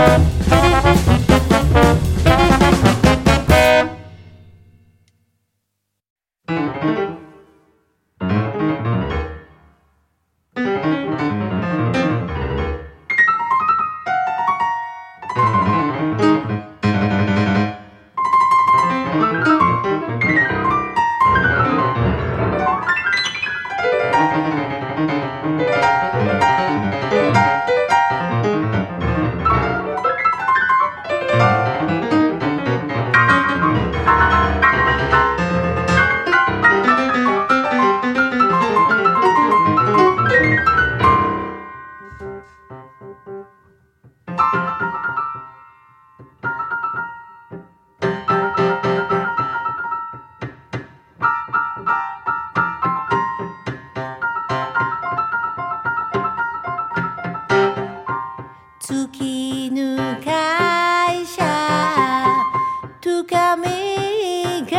月ぬ会社とかみが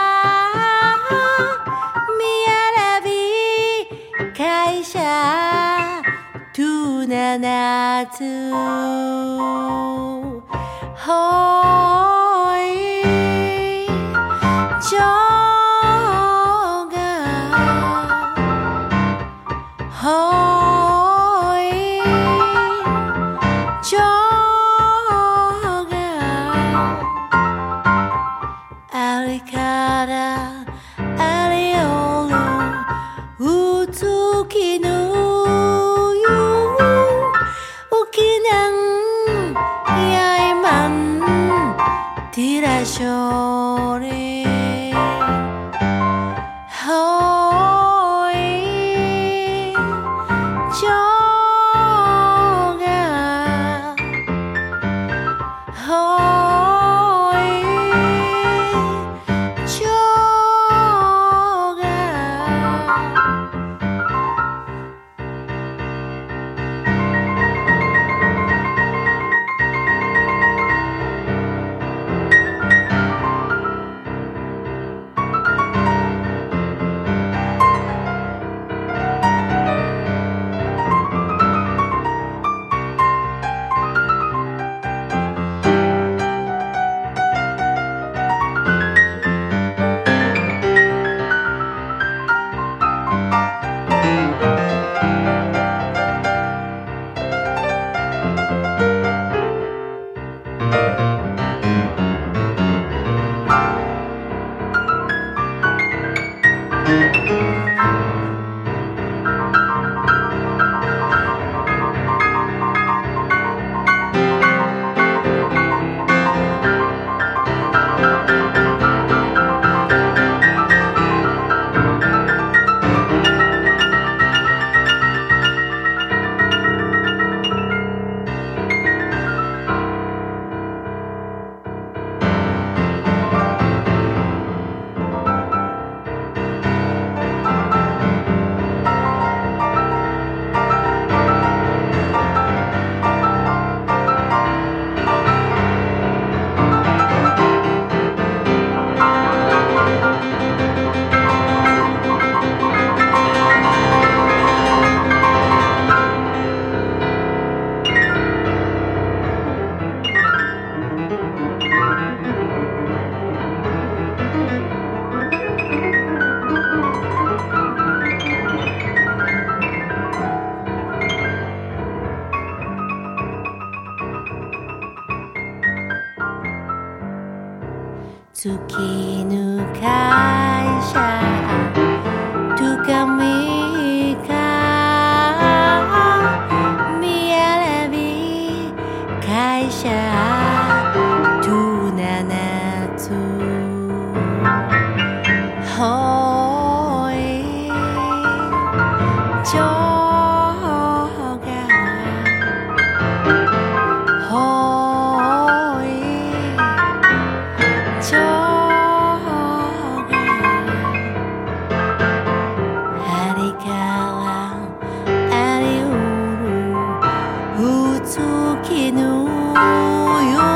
みやらび会社とななつほいちょがほいちょがあれからあれよるうつきぬゆうきなんやいまんティラショレほいちょ月ぬ会社とかみかみやらび会社とななつほいちょがほいちょがありからありうるうつきぬゆ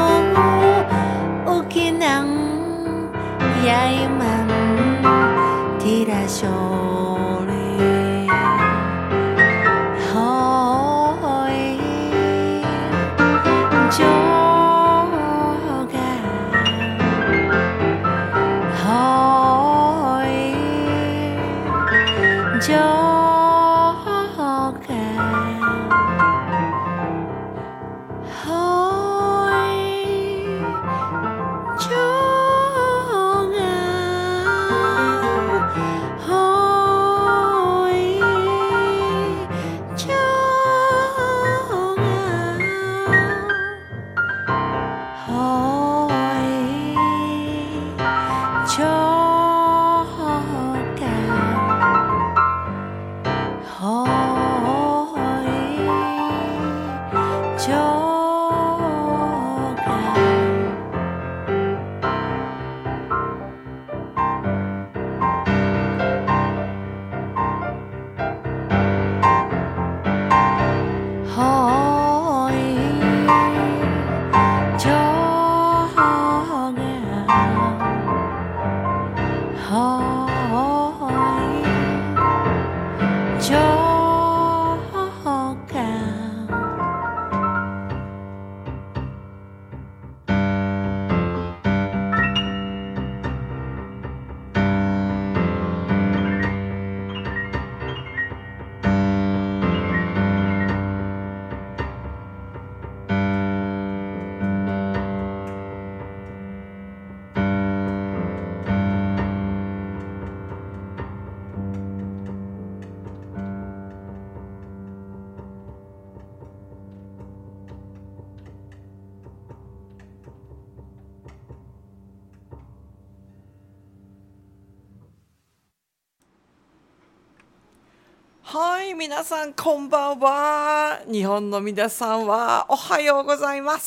はい、皆さんこんばんは。日本の皆さんはおはようございます。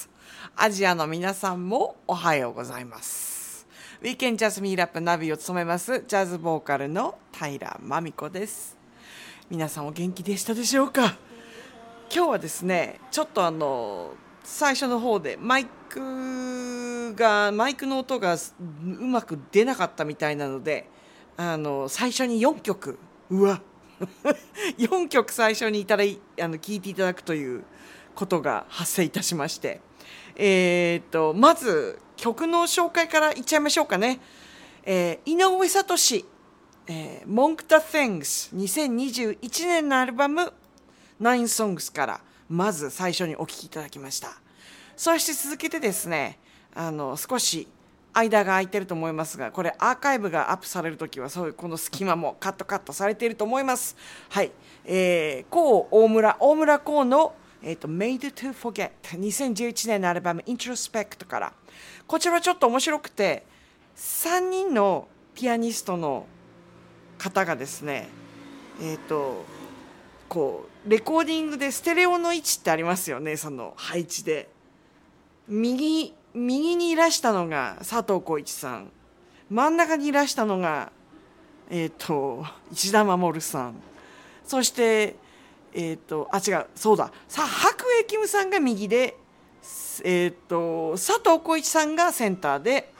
アジアの皆さんもおはようございます。ウィーケンジャズミーラップナビを務めますジャズボーカルの平真美子です。皆さんお元気でしたでしょうか。今日はですね、ちょっと最初の方でマイクの音がうまく出なかったみたいなので、最初に4曲、4曲最初に聴いていただくということが発生いたしまして、まず曲の紹介からいっちゃいましょうかね。井上聡、Monk the Things 2021年のアルバム9 songs からまず最初にお聴きいただきました。そして続けてですね、少し間が空いてると思いますが、これアーカイブがアップされるときはそういうこの隙間もカットされていると思います。はい、大村光のMade to Forget 2011年のアルバム Introspect から、こちらはちょっと面白くて、3人のピアニストの方がですね、こうレコーディングでステレオの位置ってありますよね。その配置で右にいらしたのが佐藤浩市さん、真ん中にいらしたのが石田守さん、そしてそうだ、白江キムさんが右で、佐藤浩市さんがセンターで、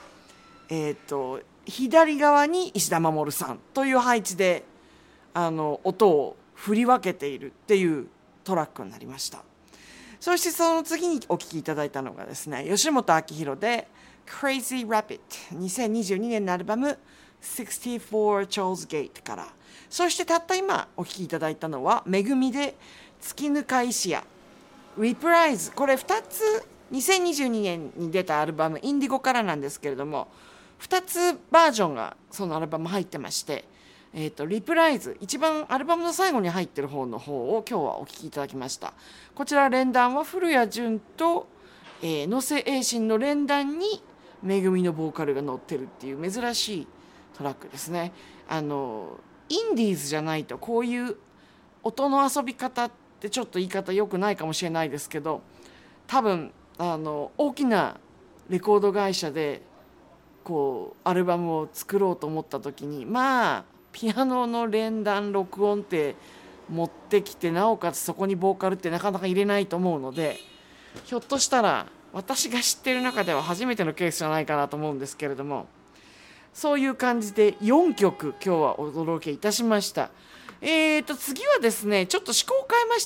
左側に石田守さんという配置で音を振り分けているっていうトラックになりました。そしてその次にお聴きいただいたのがですね、吉本明宏で Crazy Rabbit 2022年のアルバム64 Charles Gate から、そしてたった今お聴きいただいたのはめぐみで月ぬか石屋 Reprise。 これ2つ2022年に出たアルバムインディゴからなんですけれども、2つバージョンがそのアルバム入ってまして、リプライズ、一番アルバムの最後に入ってる方を今日はお聴きいただきました。こちら連弾は古谷潤と、野瀬栄信の連弾にめぐみのボーカルが乗ってるっていう珍しいトラックですね。インディーズじゃないとこういう音の遊び方ってちょっと言い方良くないかもしれないですけど、多分大きなレコード会社でこうアルバムを作ろうと思った時に、ピアノの連弾録音って持ってきて、なおかつそこにボーカルってなかなか入れないと思うので、ひょっとしたら私が知ってる中では初めてのケースじゃないかなと思うんですけれども、そういう感じで4曲今日はお届けいたしました。次はですね、ちょっと趣向を変えまして、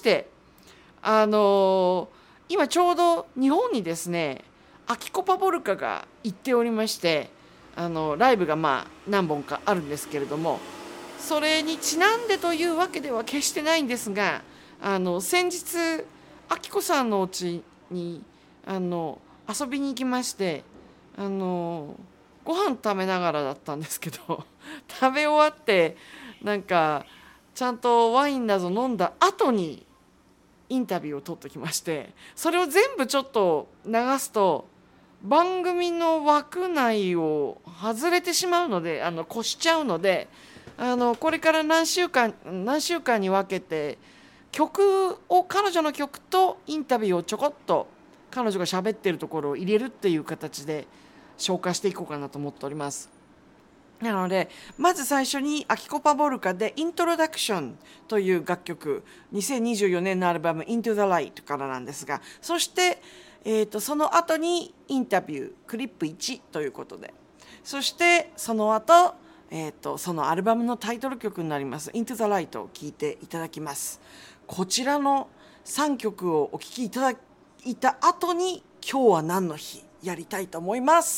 今ちょうど日本にですね、アキコパボルカが行っておりまして、ライブが何本かあるんですけれども、それにちなんでというわけでは決してないんですが、先日アキコさんのお家に遊びに行きまして、ご飯食べながらだったんですけど食べ終わってなんかちゃんとワインなど飲んだ後にインタビューを取ってきまして、それを全部ちょっと流すと番組の枠内を外れてしまうので、越しちゃうので、これから何週間に分けて彼女の曲とインタビューをちょこっと彼女が喋ってるところを入れるっていう形で消化していこうかなと思っております。なのでまず最初にアキコパボルカでイントロダクションという楽曲、2024年のアルバム Into the Light からなんですが、そして、その後にインタビュークリップ1ということで、そしてその後、そのアルバムのタイトル曲になります Into the Light を聴いていただきます。こちらの3曲をお聴きいただいた後に今日は何の日やりたいと思います。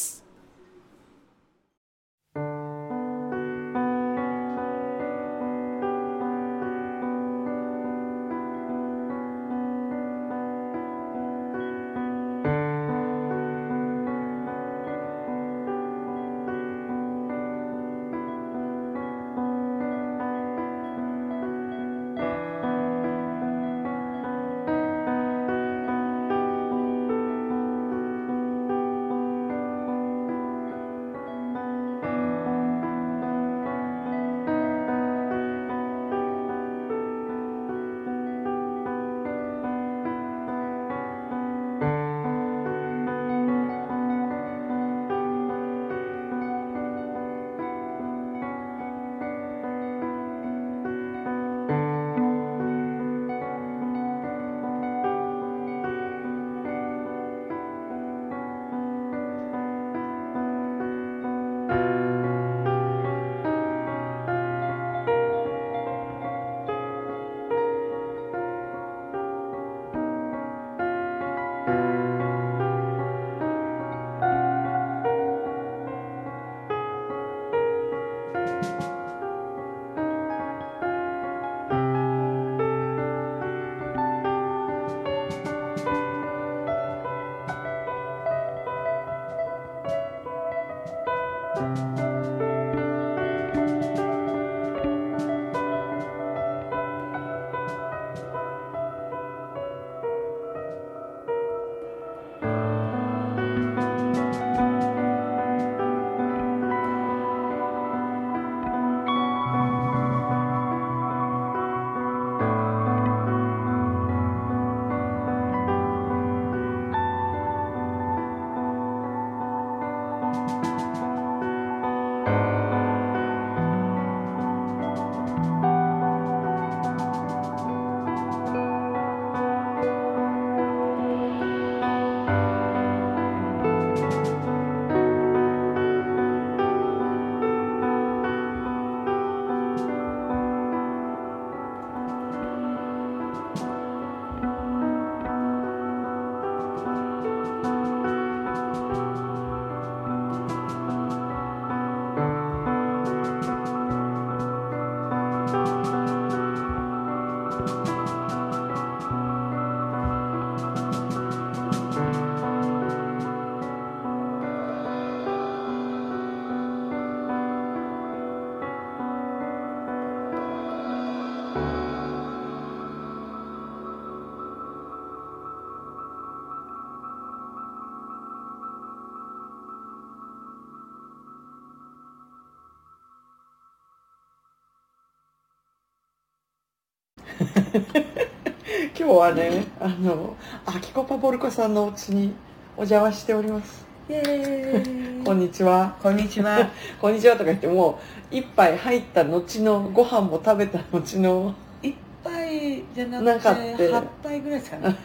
今日はね、アキコパボルコさんのお家にお邪魔しております。 イエーイこんにちは。 こんにちは。 こんにちはとか言っても一杯入った後のご飯も食べた後の一杯じゃなくなんてか 8杯ぐらいですかね。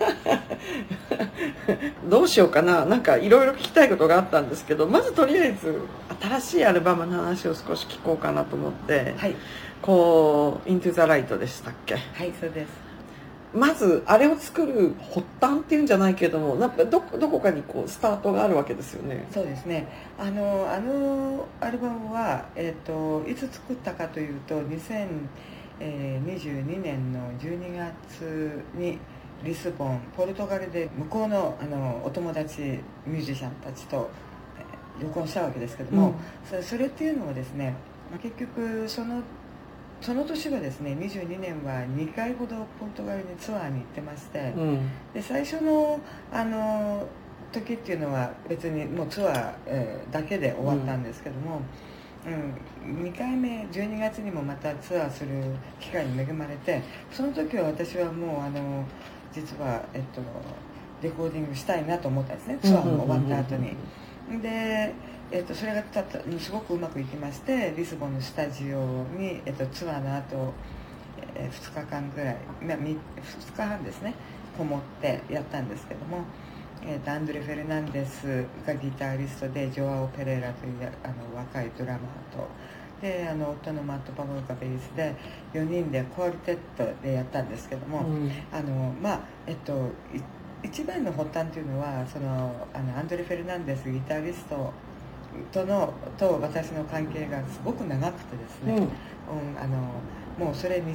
どうしようかな、なんかいろいろ聞きたいことがあったんですけど、まずとりあえず新しいアルバムの話を少し聞こうかなと思って、 はい。 こう「Into the Light」でしたっけ。 はい、そうです。 まずあれを作る発端っていうんじゃないけども、なんかどこかにこうスタートがあるわけですよね。 そうですね。アルバムは、いつ作ったかというと、2022年の12月にリスボン、ポルトガルで向こうの、お友達ミュージシャンたちと録音したわけですけども、それっていうのはですね、結局その年はですね、22年は2回ほどポルトガルにツアーに行ってまして、で最初の時っていうのは別にもうツアー、だけで終わったんですけども、2回目12月にもまたツアーする機会に恵まれて、その時は私はもう実は、レコーディングしたいなと思ったんですね、ツアーが終わった後に。でそれがすごくうまくいきまして、リスボンのスタジオに、ツアーの後、2日間ぐらい、2日半ですね、こもってやったんですけども、アンドレ・フェルナンデスがギタリストで、ジョアオ・ペレラという若いドラマーと、で夫のマット・パボルがベースで4人でクォルテットでやったんですけども、一番の発端というのは、アンドレ・フェルナンデスギタリストと私の関係がすごく長くてですね、もうそれ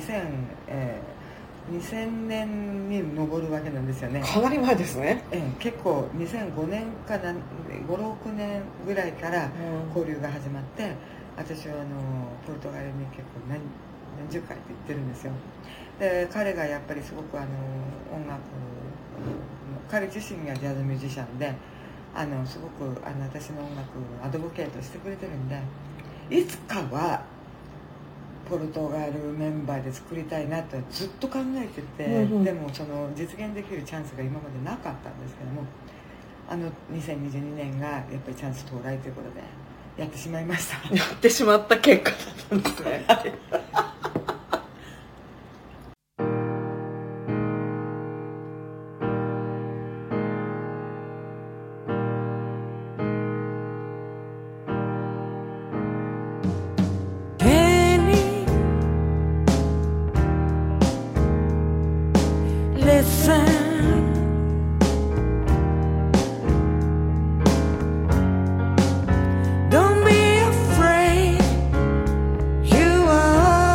2000年に上るわけなんですよね。 かなり前ですね。 結構2005年か56年ぐらいから交流が始まって、私はポルトガルに結構何十回って行ってるんですよ。で彼がやっぱりすごく音楽、彼自身がジャズミュージシャンで、すごく私の音楽をアドボケートしてくれてるんで、いつかはポルトガルメンバーで作りたいなとずっと考えてて、でも実現できるチャンスが今までなかったんですけども、2022年がやっぱりチャンス到来ということでやってしまいました。 やってしまった結果だったんですね。 Don't be afraid, you are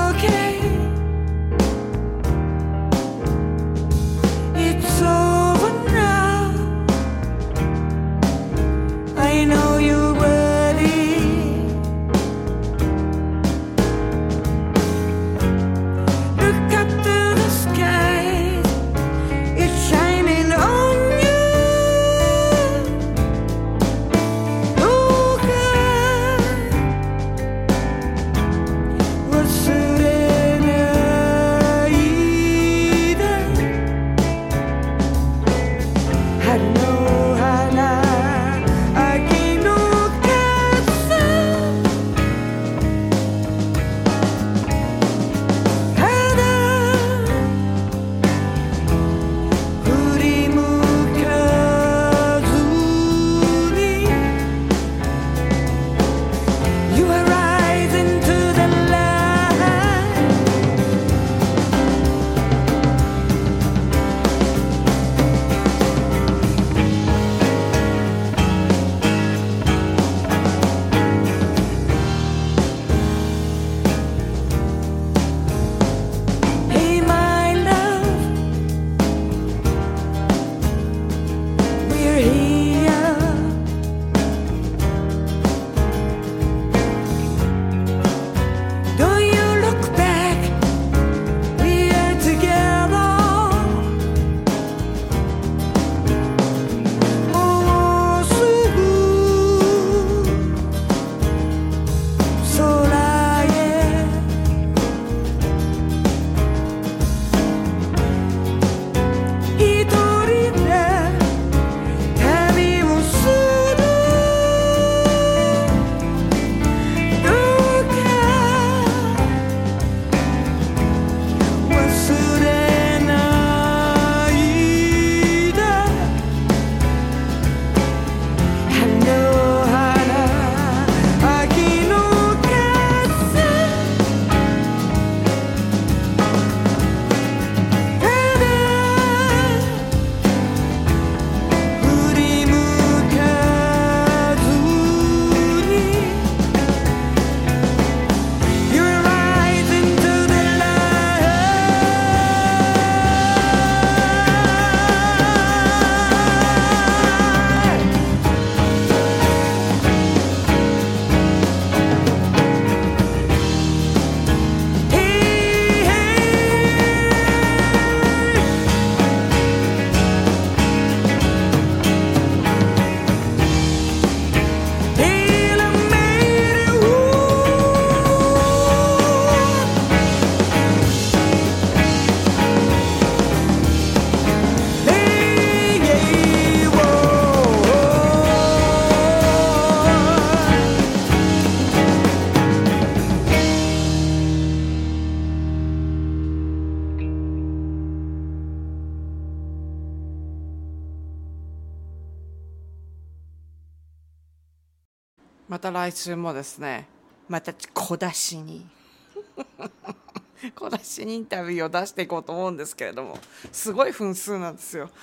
また来週もですね、また小出しに小出しにインタビューを出していこうと思うんですけれども、すごい分数なんですよ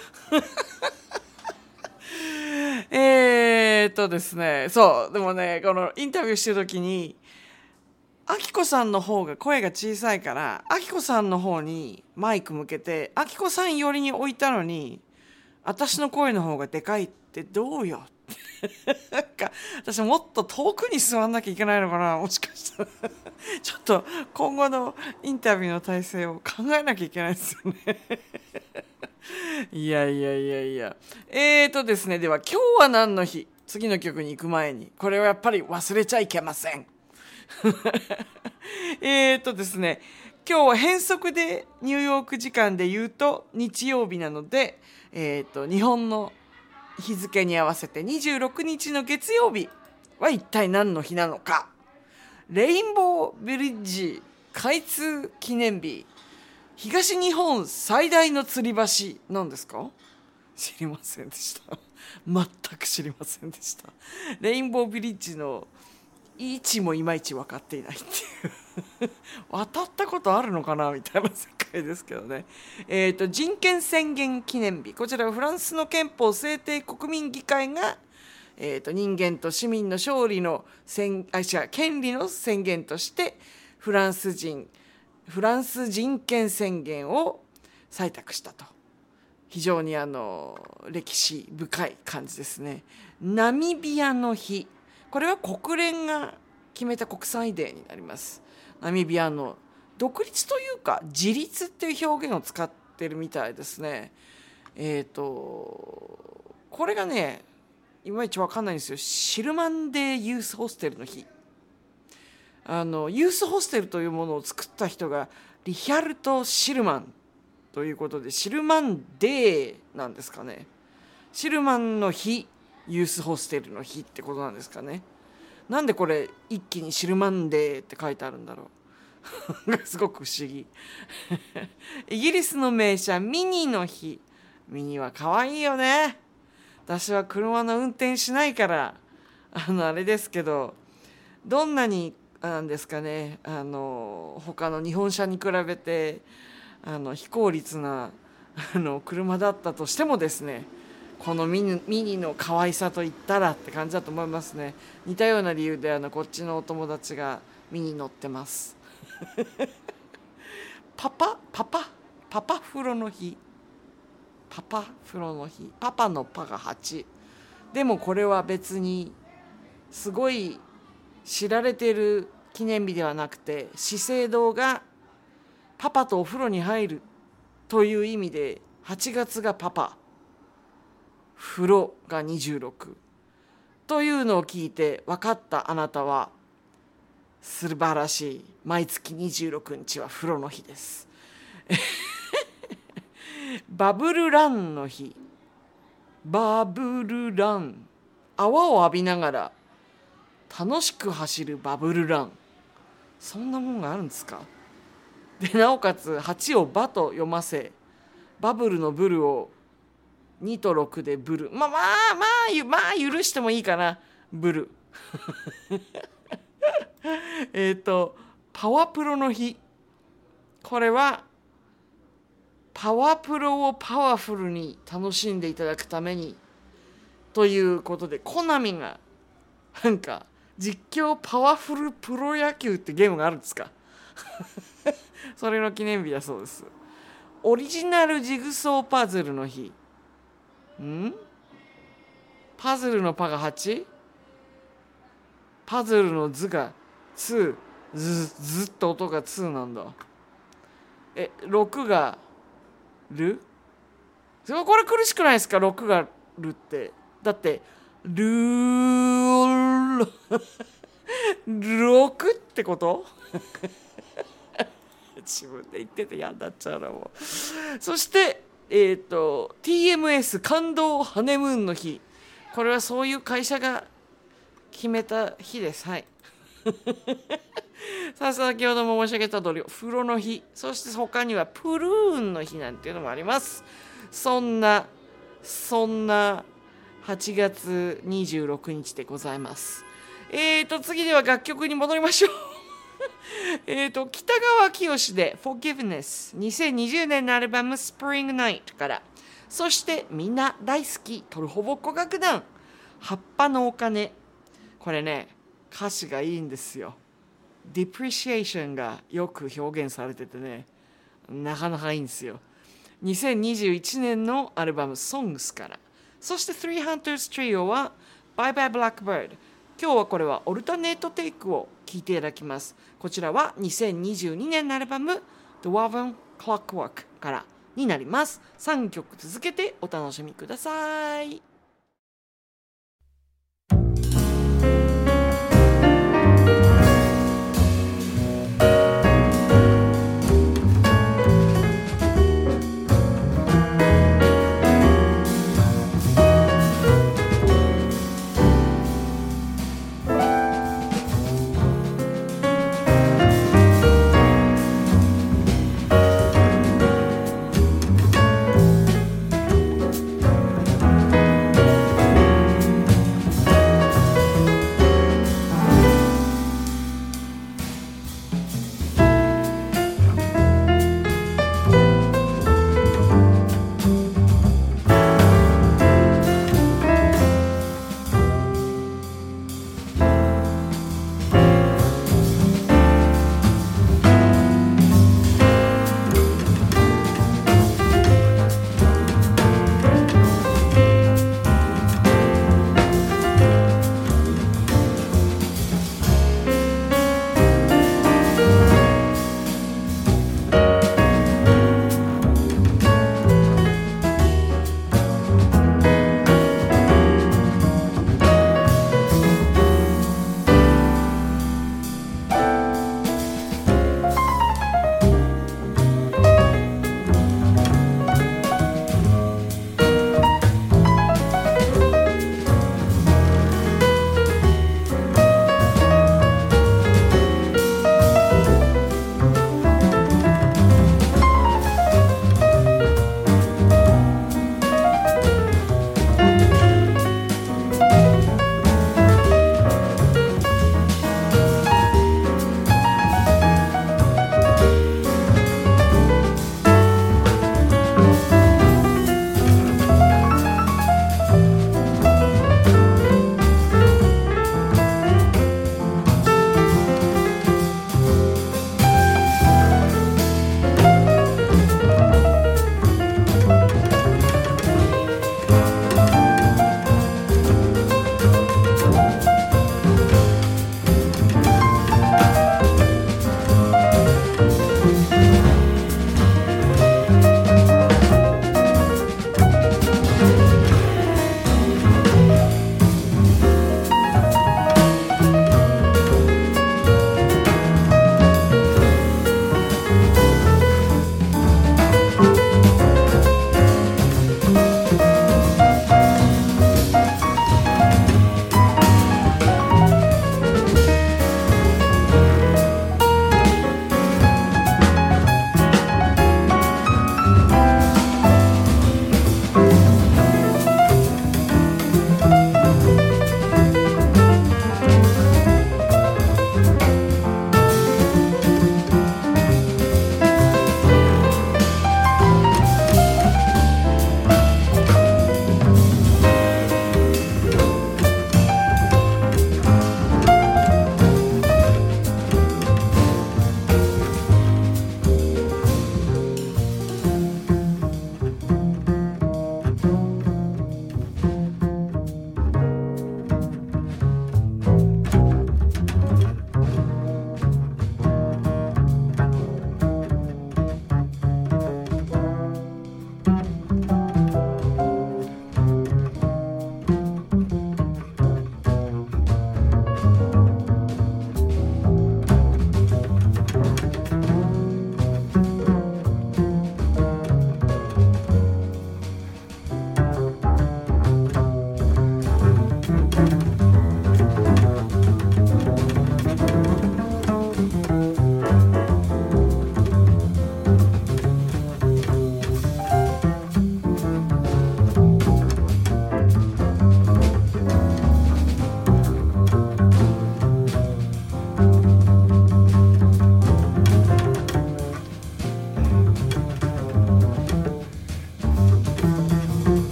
ですね、そうでもね、このインタビューしてる時にあきこさんの方が声が小さいから、あきこさんの方にマイク向けてあきこさん寄りに置いたのに、私の声の方がでかいってどうよなんか私もっと遠くに座んなきゃいけないのかな、もしかしたらちょっと今後のインタビューの体制を考えなきゃいけないですよねいやですね、では今日は何の日、次の曲に行く前にこれはやっぱり忘れちゃいけませんですね、今日は変則でニューヨーク時間で言うと日曜日なので、日本の日付に合わせて26日の月曜日は一体何の日なのか。レインボーブリッジ開通記念日、東日本最大の吊り橋なんですか？知りませんでした全く知りませんでした。レインボーブリッジの位置もいまいち分かっていないっていう渡ったことあるのかなみたいな世界ですけどね。人権宣言記念日、こちらはフランスの憲法制定国民議会が、人間と市民の勝利の権利の宣言としてフランス人権宣言を採択したと。非常に歴史深い感じですね。ナミビアの日、これは国連が決めた国際デーになります。ナミビアの独立というか自立っていう表現を使ってるみたいですね。これがねいまいち分かんないんですよ。シルマンデーユースホステルの日、ユースホステルというものを作った人がリヒャルト・シルマンということで、シルマンデーなんですかね。シルマンの日、ユースホステルの日ってことなんですかね。なんでこれ一気にシルマンデーって書いてあるんだろうすごく不思議イギリスの名車ミニの日、ミニは可愛いよね。私は車の運転しないからあれですけど、どんなになんですかね、他の日本車に比べて非効率な車だったとしてもですね、このミニの可愛さといったらって感じだと思いますね。似たような理由でこっちのお友達がミニ乗ってますパパ風呂の日、パパのパが8でもこれは別にすごい知られている記念日ではなくて、資生堂がパパとお風呂に入るという意味で8月がパパ、風呂が26というのを聞いて分かったあなたは素晴らしい。毎月26日は風呂の日ですバブルランの日、バブルラン、泡を浴びながら楽しく走るバブルラン、そんなもんがあるんですか。でなおかつ8をバと読ませ、バブルのブルを2と6でブル、まあ許してもいいかな、ブルパワプロの日、これはパワプロをパワフルに楽しんでいただくためにということで、コナミがなんか実況パワフルプロ野球ってゲームがあるんですかそれの記念日だそうです。オリジナルジグソーパズルの日、パズルのパが 8？ パズルの図が2、ずっと音が2なんだ。6がル？これ苦しくないですか、6がルって。だってルー6ってこと自分で言ってて嫌になっちゃうなもう。そしてTMS 感動ハネムーンの日、これはそういう会社が決めた日です。はいさあ先ほども申し上げた通り風呂の日、そして他にはプルーンの日なんていうのもあります。そんな8月26日でございます。 次では楽曲に戻りましょう。北川きよしで Forgiveness、 2020年のアルバム Spring Night から。そしてみんな大好きトルホボコ楽団、葉っぱのお金。これね、歌詞がいいんですよ。ディプリシエーションがよく表現されててね、なかなかいいんですよ。2021年のアルバム Songs から。そして Three Hunters Trio は Bye Bye Blackbird。今日はこれはオルタネートテイクを聴いていただきます。こちらは2022年のアルバム The Woven Clockwork からになります。3曲続けてお楽しみください。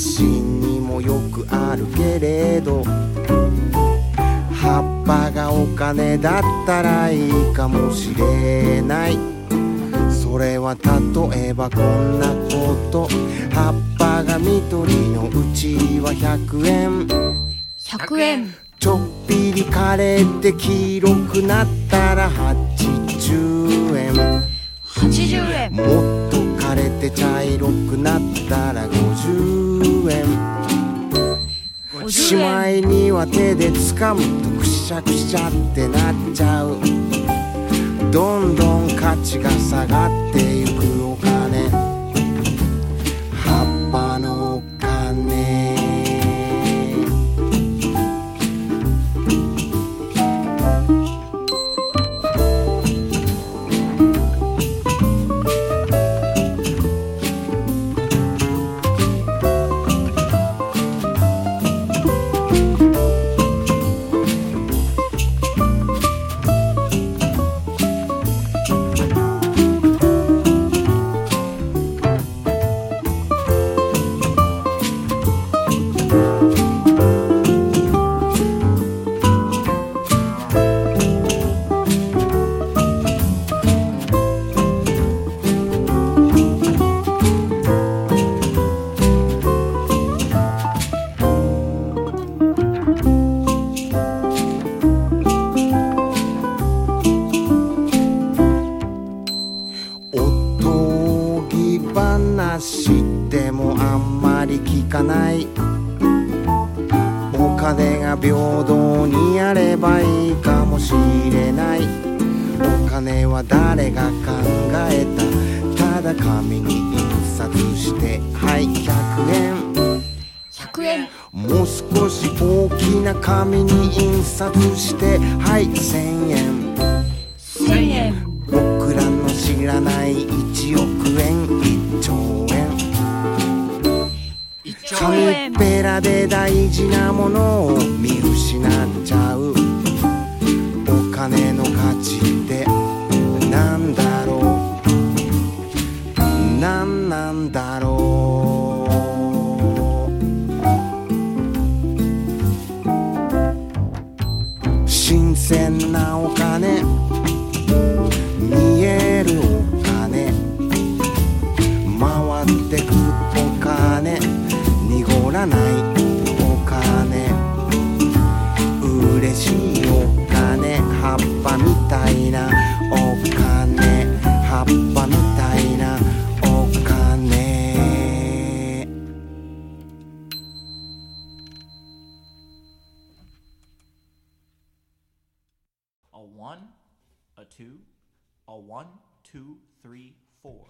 信にもよくあるけれど、葉っぱがお金だったらいいかもしれない。それは例えばこんなこと。葉っぱが緑のうちは100円。 100円。 ちょっぴり枯れて黄色くなったら80円。 80円。 もっと枯れて茶色くなったら50円。しまいには手で掴むとくしゃくしゃってなっちゃう。どんどん価値が下がってゆくお金。葉っぱのお金。でもあんまり聞かない。お金が平等にあればいいかもしれない。お金は誰が考えた。ただ紙に印刷してはい100円。 100円。 もう少し大きな紙に印刷してはい1000円。 1000円。 僕らの知らない1億円1兆円。紙っぺらで大事なものを見失っちゃう。お金の価値ってなんだろう。なんだろう。新鮮なお金、見えるお金、回ってくお金、濁らないお金、嬉しいお金、葉っぱみたいなお金、葉っぱみたいなお金。 A 1, a 2, a 1, 2, 3, 4.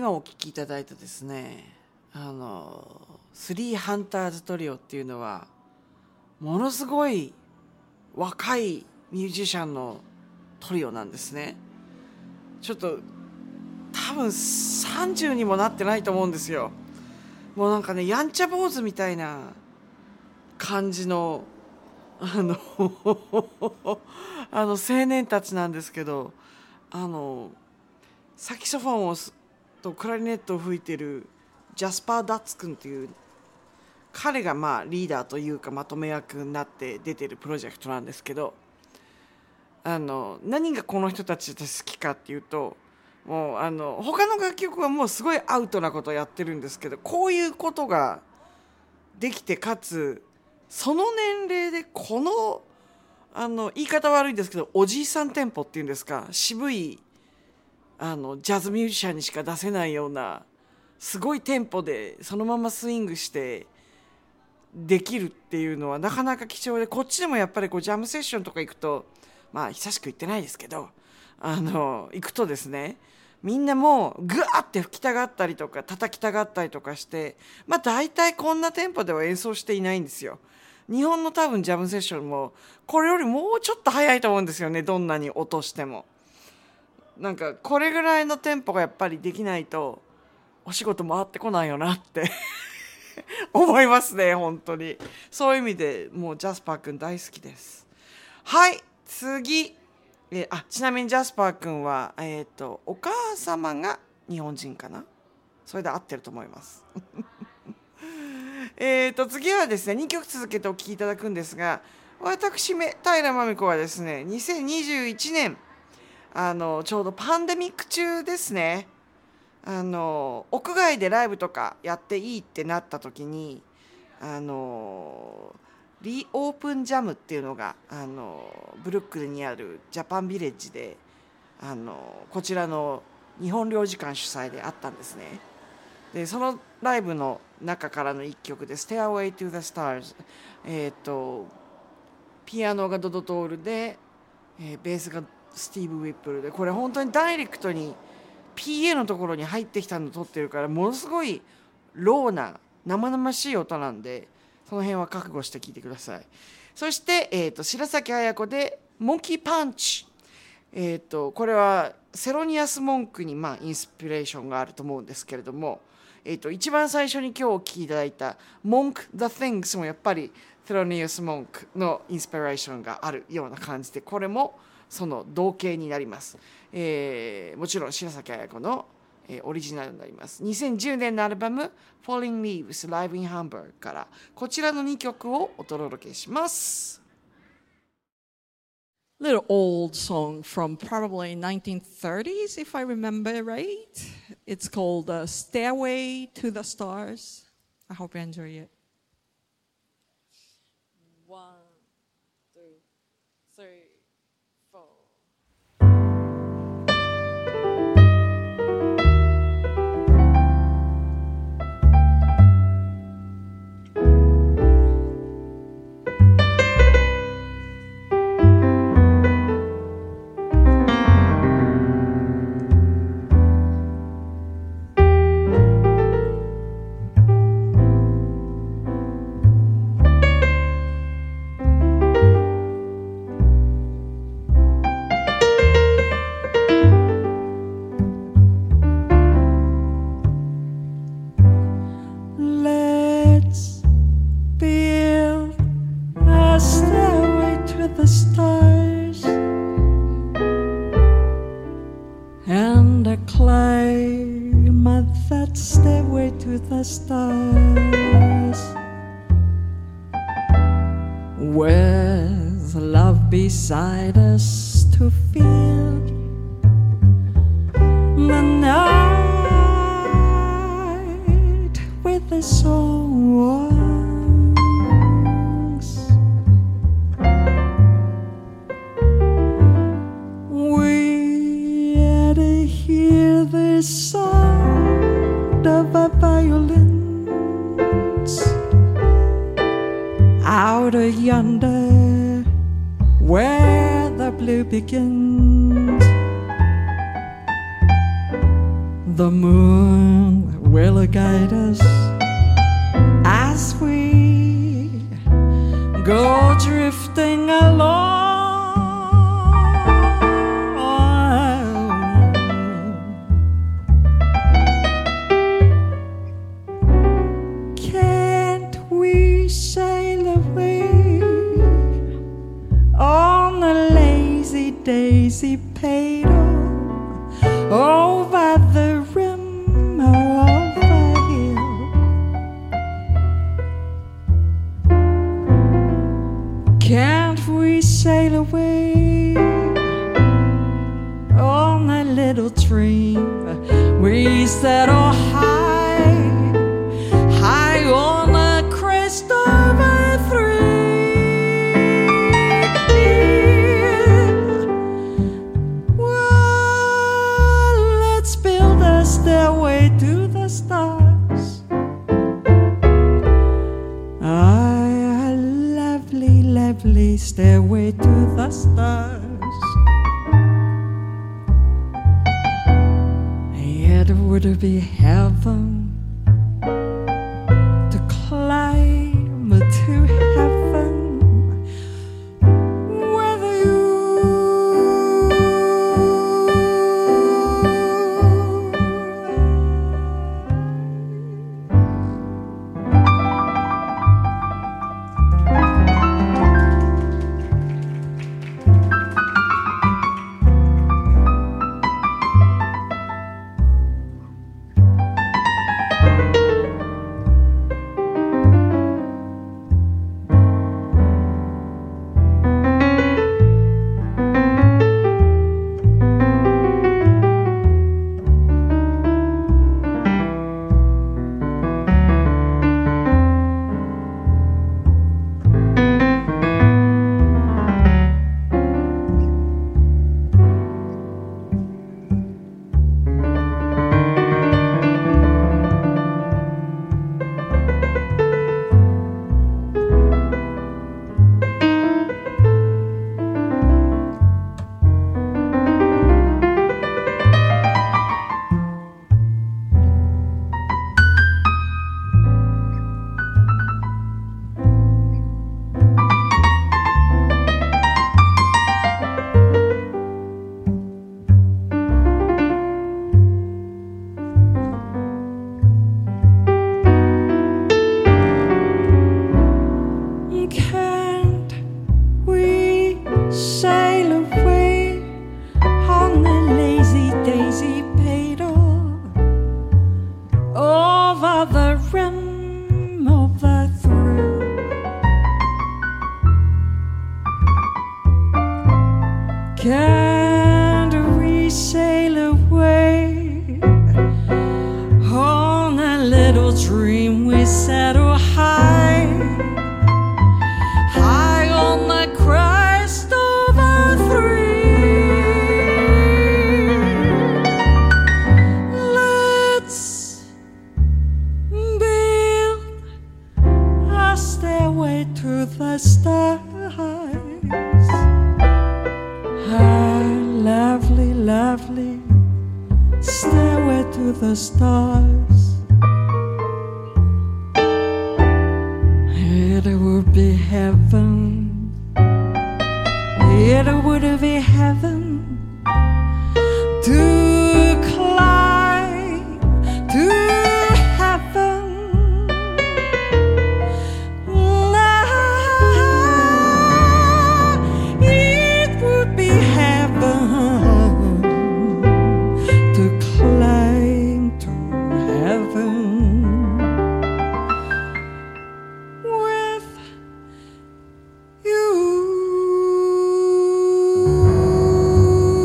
今お聴きいただいたですね、スリーハンターズトリオっていうのはものすごい若いミュージシャンのトリオなんですね。ちょっと多分30にもなってないと思うんですよ。もうなんかね、やんちゃ坊主みたいな感じの青年たちなんですけど、サキソフォンをとクラリネットを吹いてるジャスパー・ダッツ君っていう、彼がまあリーダーというかまとめ役になって出てるプロジェクトなんですけど、何がこの人たち私好きかっていうと、もう他の楽曲はもうすごいアウトなことをやってるんですけど、こういうことができて、かつその年齢でこの言い方悪いですけど、おじいさんテンポっていうんですか、渋いジャズミュージシャンにしか出せないようなすごいテンポでそのままスイングしてできるっていうのはなかなか貴重で、こっちでもやっぱりこうジャムセッションとか行くと、まあ久しく行ってないですけど、行くとですね、みんなもうグワーって吹きたがったりとか叩きたがったりとかして、まあ大体こんなテンポでは演奏していないんですよ。日本の多分ジャムセッションもこれよりもうちょっと早いと思うんですよね。どんなに落としてもなんかこれぐらいのテンポがやっぱりできないとお仕事回ってこないよなって思いますね。本当にそういう意味でもうジャスパーくん大好きです。はい、次、ちなみにジャスパーくんは、お母様が日本人かな、それで合ってると思います次はですね、2曲続けてお聴きいただくんですが、私平真美子はですね、2021年ちょうどパンデミック中ですね、屋外でライブとかやっていいってなった時にリオープンジャムっていうのがブルックリンにあるジャパンビレッジでこちらの日本領事館主催であったんですね。でそのライブの中からの一曲で Stairway to the Stars、ピアノがドドトールで、ベースがスティーブ・ウィップルで、これ本当にダイレクトに PA のところに入ってきたのを撮ってるから、ものすごいローな生々しい音なんで、その辺は覚悟して聴いてください。そして、白崎綾子でモンキーパンチ、これはセロニアス・モンクにインスピレーションがあると思うんですけれども、一番最初に今日お聴きいただいた Monk the Things もやっぱりセロニアス・モンクのインスピレーションがあるような感じで、これもその同型になります。もちろん白崎綾子の、オリジナルになります。2010年のアルバム Falling Leaves Live in Hamburg からこちらの2曲をお届けします。 Little old song from probably 1930s, if I remember right. It's called Stairway to the Stars. I hope you enjoy it. 1, 2, 3, 4. With love beside us to feel the night with the songs. We had to hear the sound of a violins out yonder where the blue begins. The moon will guide us as we go drifting along. Can't we sail away on a lazy daisy paddle over the rim of a hill? Can't we sail away on a little dream we settle high, high on a crest of a thrill? Well, let's build a stairway to the stars. A lovely, lovely stairway to the stars. It would be heaven to climb to heaven with you. Can't we sail away on a lazy daisy paddle over the rim of the thrill? Can't we sail away on a little dream we settle high, high on the crest of a thrill? Let's build a stairway to the stars. A lovely, lovely stairway to the stars. It would be heaven. It would be heaven to climb to heaven. It would be heaven to climb to heaven with you.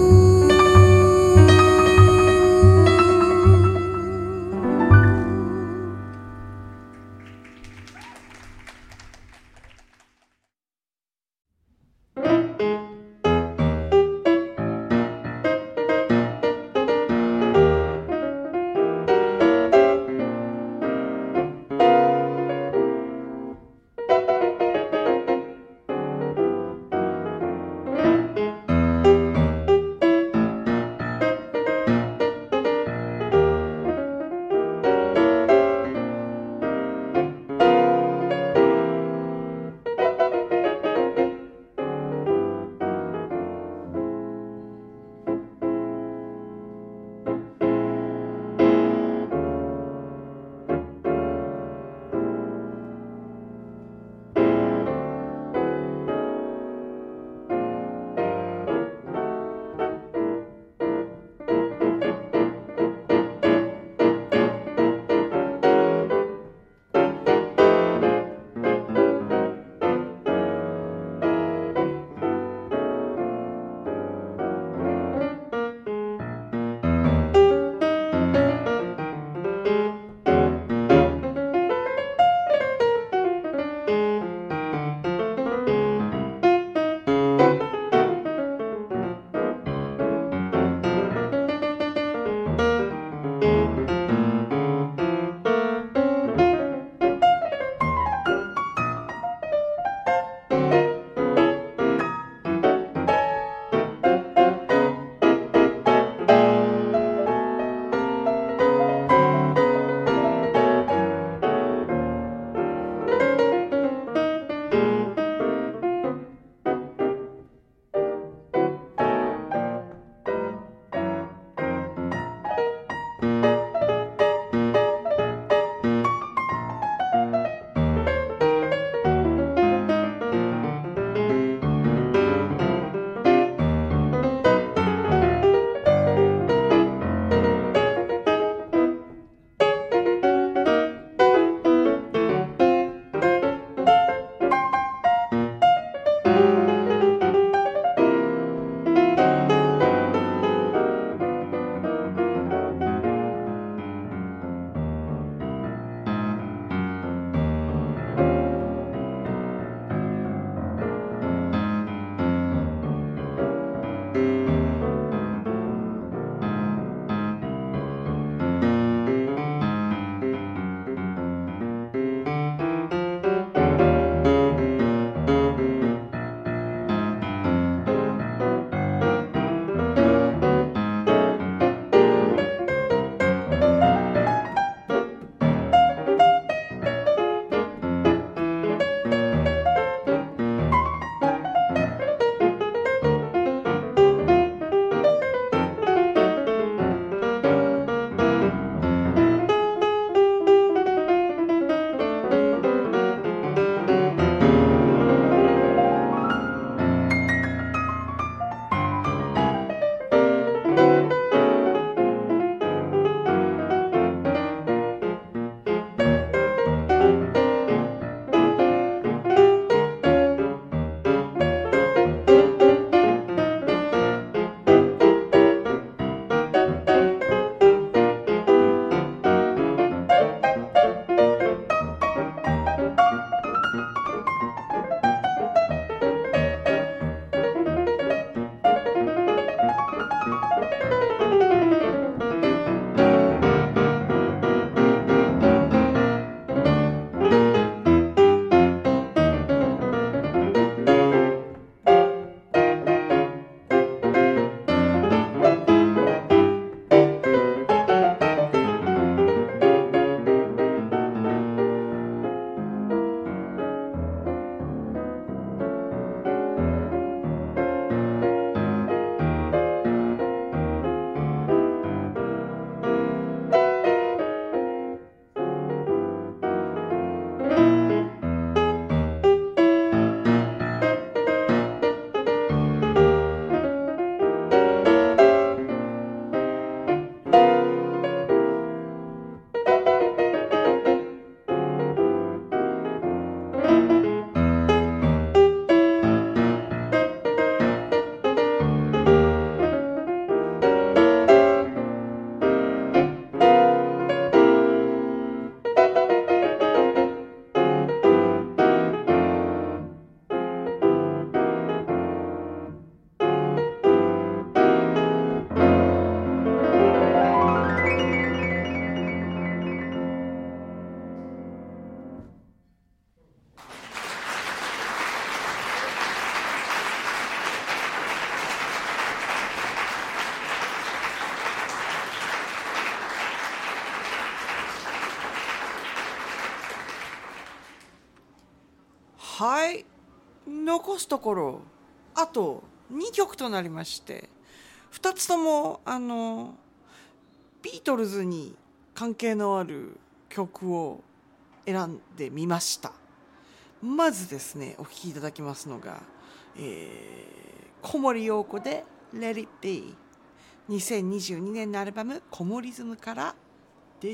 はい、残すところあと2曲となりまして、2つともビートルズに関係のある曲を選んでみました。まずですね、お聴きいただきますのが、小森洋子で Let It Be、 2022年のアルバムコモリズムからです。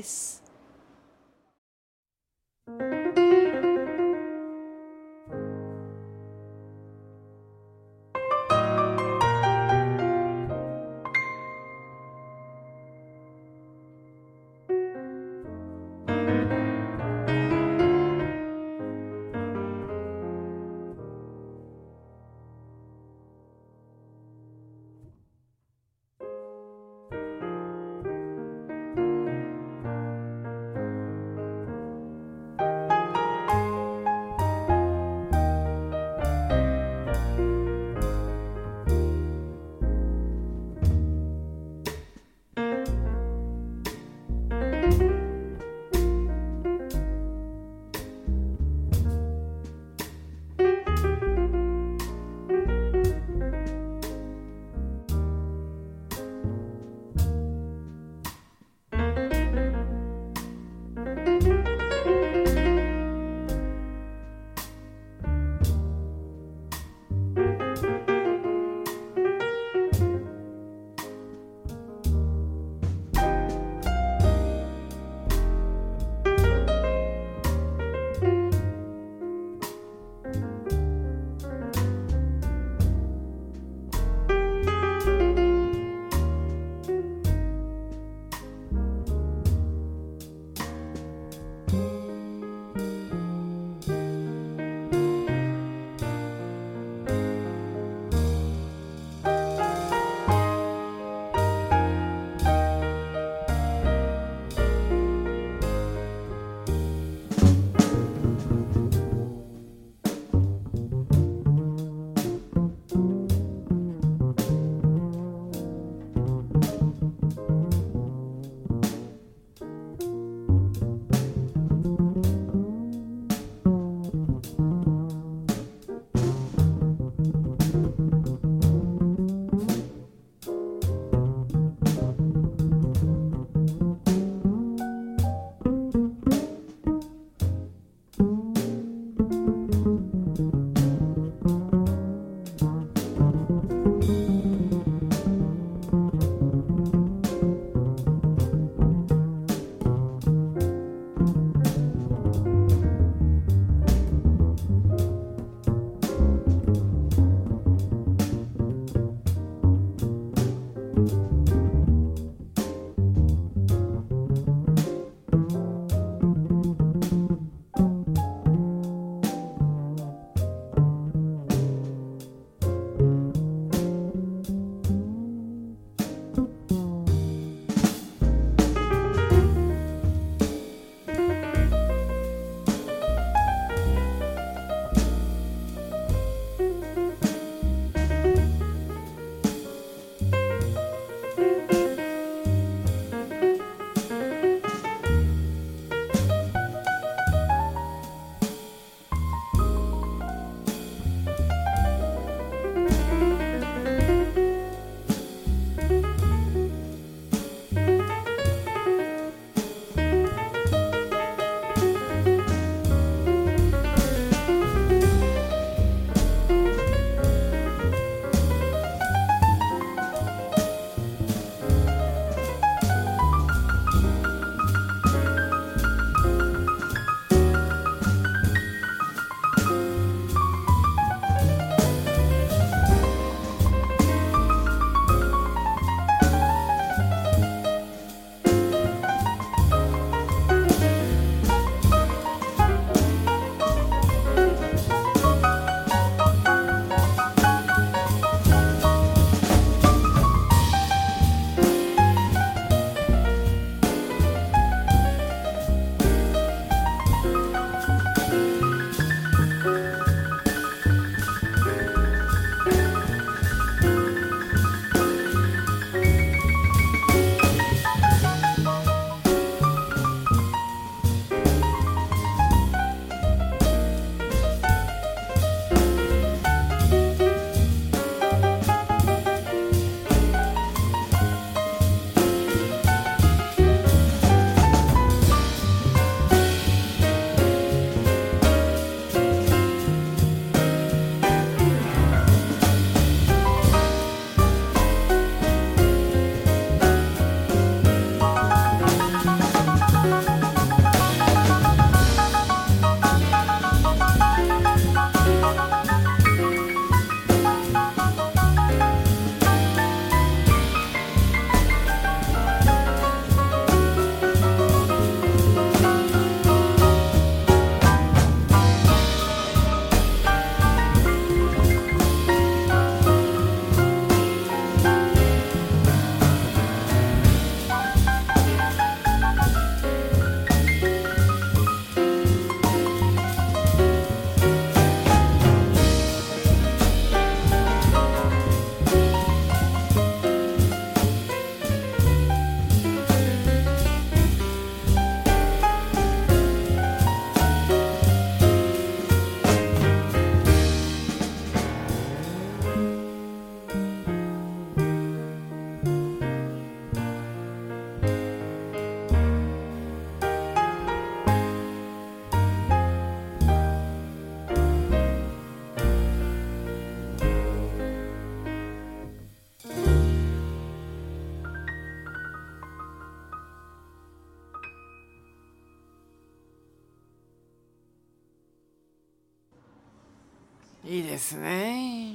いいですね。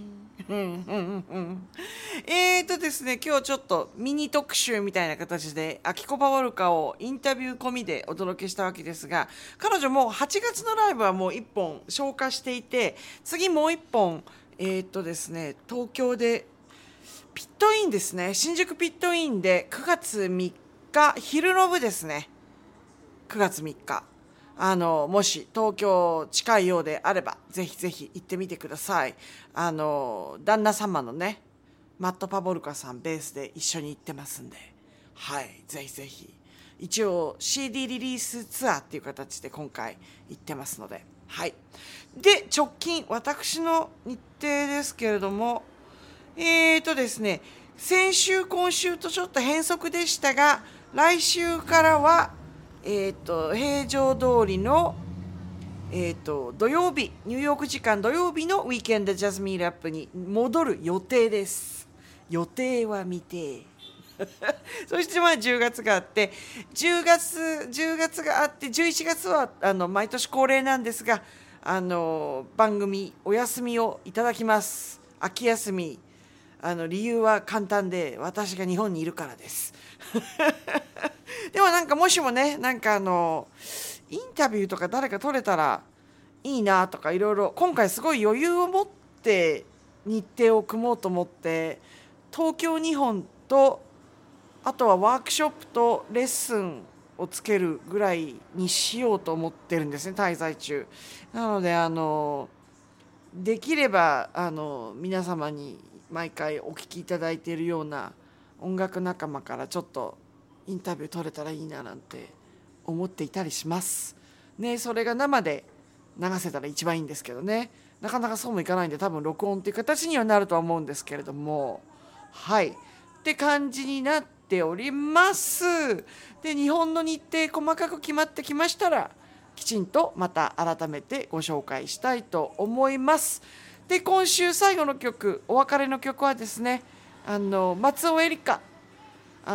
ですね、今日ちょっとミニ特集みたいな形でアキコ・パボルカをインタビュー込みでお届けしたわけですが、彼女も8月のライブはもう1本消化していて、次もう1本ですね、東京でピットインですね、新宿ピットインで9月3日昼の部ですね、9月3日もし東京近いようであればぜひぜひ行ってみてください。旦那様のねマット・パボルカさんベースで一緒に行ってますんで、はい、ぜひぜひ。一応 CD リリースツアーっていう形で今回行ってますので、はい。で直近私の日程ですけれども、ですね、先週今週とちょっと変則でしたが、来週からは平常通りの、土曜日、ニューヨーク時間土曜日のウィーケンドジャズミートアップに戻る予定です。予定は未定。そして10月があって、10月があって、11月は毎年恒例なんですが、番組お休みをいただきます。秋休み。理由は簡単で、私が日本にいるからです。でもなんかもしもね、なんかインタビューとか誰か取れたらいいなとか、いろいろ今回すごい余裕を持って日程を組もうと思って、東京2本とあとはワークショップとレッスンをつけるぐらいにしようと思ってるんですね、滞在中。なのでできれば皆様に毎回お聞きいただいているような音楽仲間からちょっとインタビュー取れたらいいななんて思っていたりしますね。それが生で流せたら一番いいんですけどね、なかなかそうもいかないんで、多分録音っていう形にはなるとは思うんですけれども、はいって感じになっております。で日本の日程細かく決まってきましたらきちんとまた改めてご紹介したいと思います。で今週最後の曲、お別れの曲はですね、松尾エリカ、帰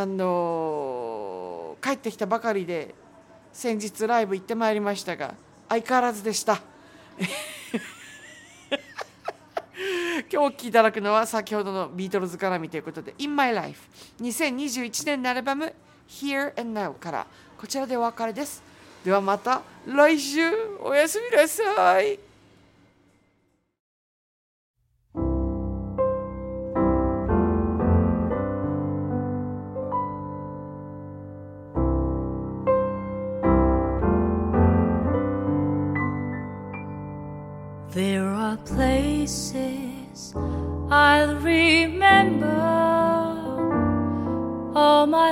ってきたばかりで先日ライブ行ってまいりましたが相変わらずでした。今日お聴きいただくのは先ほどのビートルズ絡みということで In My Life 2021年のアルバム Here and Now からこちらでお別れです。ではまた来週、おやすみなさい。 There are places I'll remember all my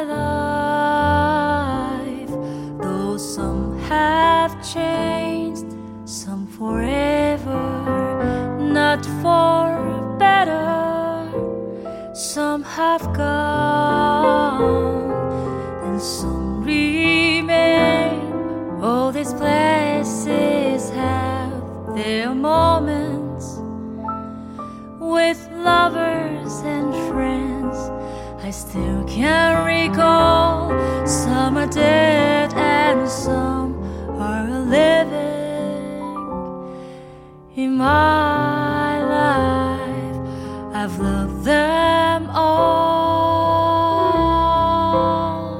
life, though some have changed, some forever, not for better, some have gone and some remain. All these places have their moments with lovers and friends. I still can recall some are dead and some are living. In my life I've loved them all,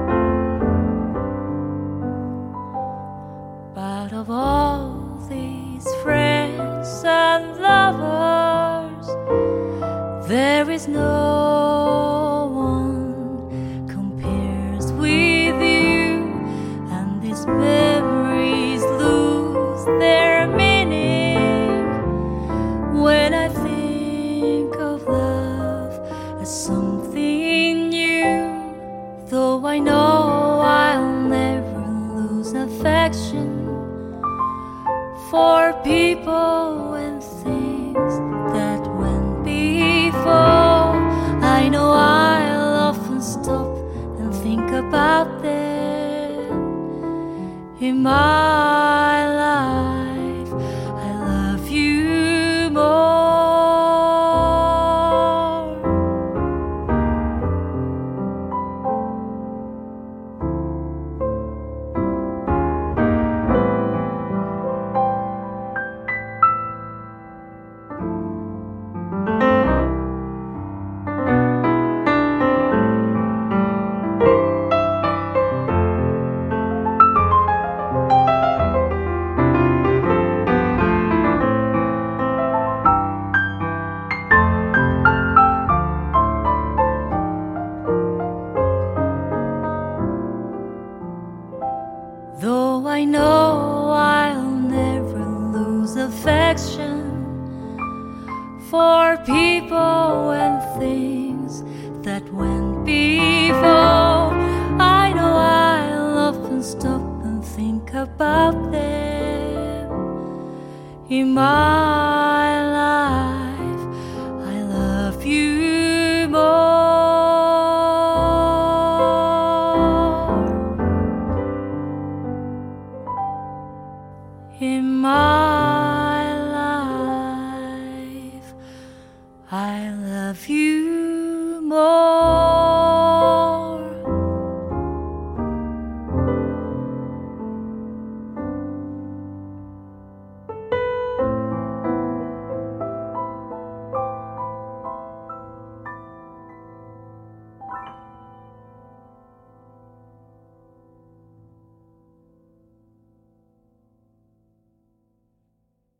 but of all these friends and lovers, there is no one compares with you, and these memories lose their meaning when I think of love as something new. Though I know I'll never lose affection for people and things that went before, for people and things that went before. I know I'll often stop and think about them. In my life, I love you more. In my